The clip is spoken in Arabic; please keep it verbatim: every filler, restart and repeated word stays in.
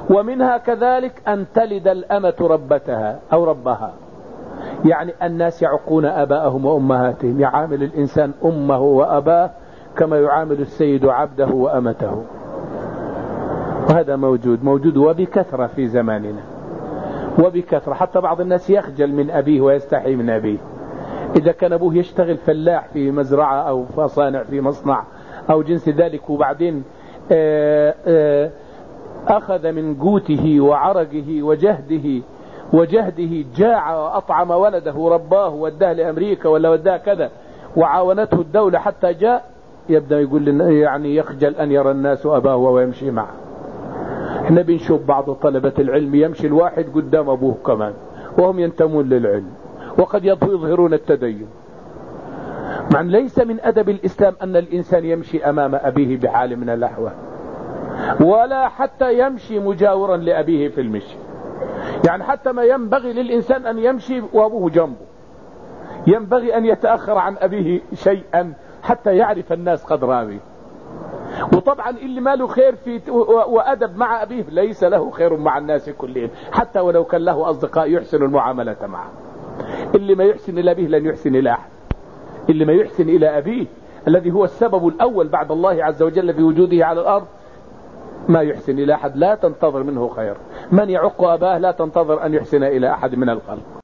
ومنها كذلك أن تلد الأمة ربتها أو ربها، يعني الناس يعقون أباءهم وأمهاتهم، يعامل الإنسان أمه وأباه كما يعامل السيد عبده وأمته، وهذا موجود موجود وبكثرة في زماننا وبكثرة. حتى بعض الناس يخجل من أبيه ويستحي من أبيه، إذا كان أبوه يشتغل فلاح في مزرعة أو صانع في مصنع أو جنس ذلك، وبعدين آآ آآ أخذ من قوته وعرقه وجهده وجهده جاع وأطعم ولده رباه وداه لأمريكا ولا وداه كذا وعاونته الدولة حتى جاء، يبدأ يقول لنا يعني يخجل أن يرى الناس أباه ويمشي معه. احنا بنشوف بعض طلبة العلم يمشي الواحد قدام أبوه كمان وهم ينتمون للعلم، وقد يظهرون التدين. مع ليس من أدب الإسلام أن الإنسان يمشي أمام أبيه بحال من الأحوال، ولا حتى يمشي مجاورا لأبيه في المشي. يعني حتى ما ينبغي للإنسان أن يمشي وأبوه جنبه، ينبغي أن يتأخر عن أبيه شيئا حتى يعرف الناس قدر أبيه. وطبعا اللي ما له خير في وأدب مع أبيه ليس له خير مع الناس كلهم، حتى ولو كان له أصدقاء يحسن المعاملة معه. اللي ما يحسن إلى أبيه لن يحسن إلى أحد. اللي ما يحسن إلى أبيه الذي هو السبب الأول بعد الله عز وجل في وجوده على الأرض ما يحسن إلى أحد لا تنتظر منه خير. من يعق أباه لا تنتظر أن يحسن إلى أحد من الخلق.